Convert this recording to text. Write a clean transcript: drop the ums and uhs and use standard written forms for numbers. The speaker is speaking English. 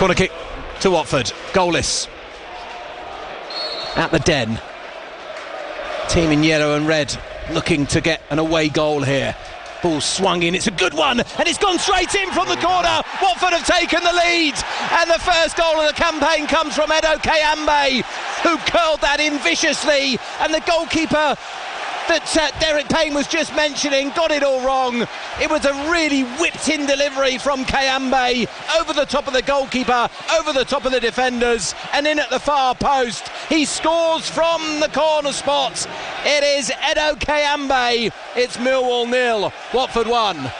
Corner kick to Watford, goalless. At the Den. Team in yellow and red looking to get an away goal here. Ball swung in, it's a good one, and it's gone straight in from the corner. Watford have taken the lead, and the first goal of the campaign comes from Edo Kayambe, who curled that in viciously, and the goalkeeper that Derek Payne was just mentioning got it all wrong. It was a really whipped-in delivery from Kayambe, over the top of the goalkeeper, over the top of the defenders, and in at the far post. He scores from the corner spot. It is Edo Kayambe. It's Millwall 0, Watford 1.